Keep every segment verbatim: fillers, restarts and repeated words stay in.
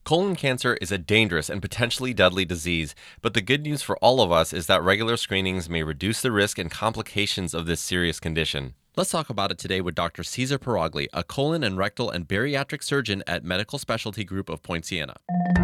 Colon cancer is a dangerous and potentially deadly disease, but the good news for all of us is that regular screenings may reduce the risk and complications of this serious condition. Let's talk about it today with Doctor Cesar Paragli, a colon and rectal and bariatric surgeon at Medical Specialty Group of Point Siena.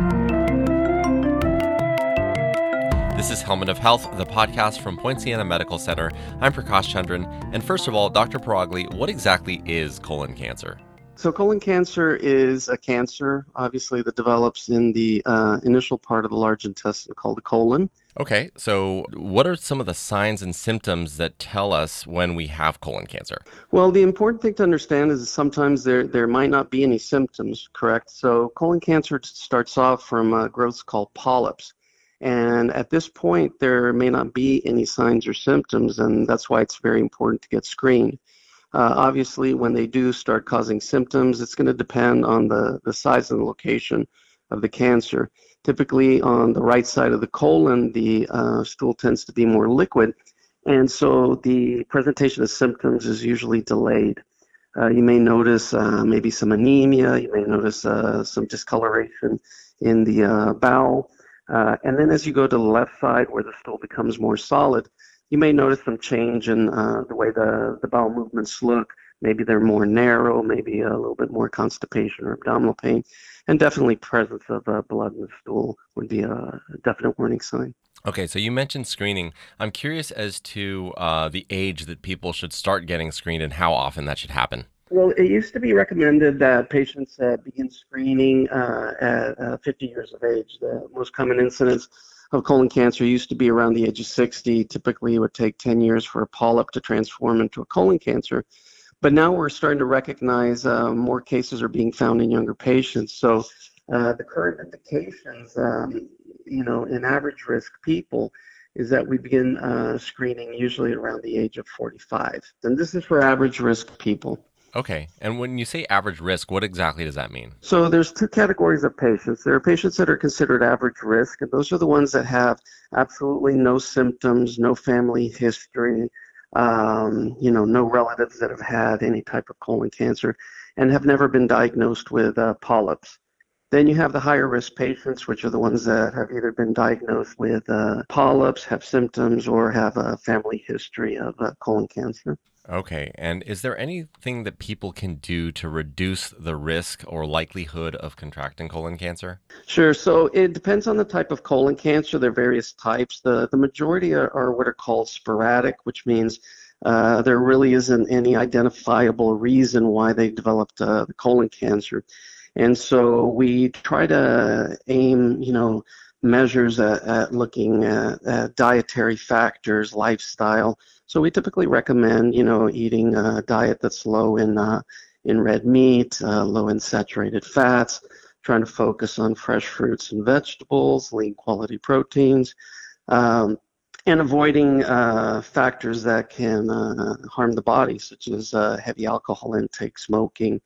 This is Helmet of Health, the podcast from Point Siena Medical Center. I'm Prakash Chandran, and first of all, Doctor Paragli, what exactly is colon cancer? So colon cancer is a cancer, obviously, that develops in the uh, initial part of the large intestine called the colon. Okay, so what are some of the signs and symptoms that tell us when we have colon cancer? Well, the important thing to understand is that sometimes there, there might not be any symptoms, correct? So colon cancer starts off from uh, growths called polyps. And at this point, there may not be any signs or symptoms, and that's why it's very important to get screened. Uh, obviously, when they do start causing symptoms, it's going to depend on the, the size and the location of the cancer. Typically, on the right side of the colon, the uh, stool tends to be more liquid, and so the presentation of symptoms is usually delayed. Uh, you may notice uh, maybe some anemia, you may notice uh, some discoloration in the uh, bowel, uh, and then as you go to the left side where the stool becomes more solid, you may notice some change in uh, the way the, the bowel movements look. Maybe they're more narrow, maybe a little bit more constipation or abdominal pain, and definitely presence of uh, blood in the stool would be a definite warning sign. Okay, so you mentioned screening. I'm curious as to uh, the age that people should start getting screened and how often that should happen. Well, it used to be recommended that patients uh, begin screening uh, at uh, fifty years of age. The most common incidence of colon cancer used to be around the age of sixty. Typically, it would take ten years for a polyp to transform into a colon cancer. But now we're starting to recognize uh, more cases are being found in younger patients. So uh, the current indications, um, you know, in average risk people, is that we begin uh, screening usually around the age of forty-five. And this is for average risk people. Okay, and when you say average risk, what exactly does that mean? So there's two categories of patients. There are patients that are considered average risk, and those are the ones that have absolutely no symptoms, no family history, um, you know, no relatives that have had any type of colon cancer, and have never been diagnosed with uh, polyps. Then you have the higher risk patients, which are the ones that have either been diagnosed with uh, polyps, have symptoms, or have a family history of uh, colon cancer. Okay, and is there anything that people can do to reduce the risk or likelihood of contracting colon cancer? Sure. So it depends on the type of colon cancer. There are various types. The, the majority are, are what are called sporadic, which means uh, there really isn't any identifiable reason why they developed uh, the colon cancer. And so we try to aim, you know, measures at, at looking at, at dietary factors, lifestyle. So we typically recommend, you know, eating a diet that's low in uh, in red meat, uh, low in saturated fats, trying to focus on fresh fruits and vegetables, lean quality proteins, um, and avoiding uh, factors that can uh, harm the body, such as uh, heavy alcohol intake, smoking,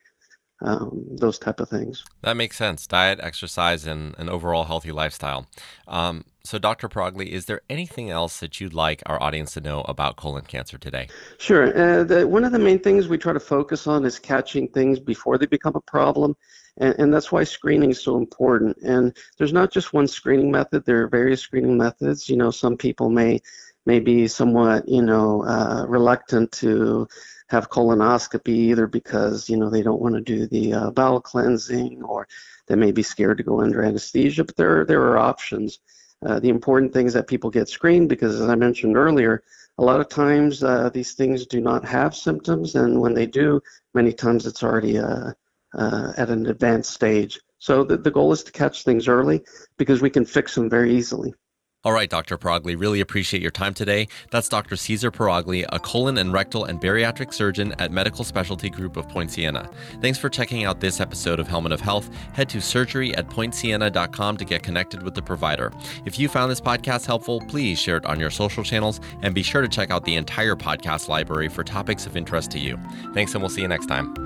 Um, those type of things. That makes sense. Diet, exercise, and an overall healthy lifestyle. Um, so, Doctor Paragli, is there anything else that you'd like our audience to know about colon cancer today? Sure. Uh, the, one of the main things we try to focus on is catching things before they become a problem. And, and that's why screening is so important. And there's not just one screening method. There are various screening methods. You know, some people may, may be somewhat, you know, uh, reluctant to have colonoscopy either because, you know, they don't want to do the uh, bowel cleansing, or they may be scared to go under anesthesia, but there are, there are options. Uh, the important thing is that people get screened because, as I mentioned earlier, a lot of times uh, these things do not have symptoms, and when they do, many times it's already uh, uh, at an advanced stage. So the, the goal is to catch things early because we can fix them very easily. All right, Doctor Paragli, really appreciate your time today. That's Doctor Cesar Paragli, a colon and rectal and bariatric surgeon at Medical Specialty Group of Point Siena. Thanks for checking out this episode of Helmet of Health. Head to surgery at point siena dot com to get connected with the provider. If you found this podcast helpful, please share it on your social channels and be sure to check out the entire podcast library for topics of interest to you. Thanks, and we'll see you next time.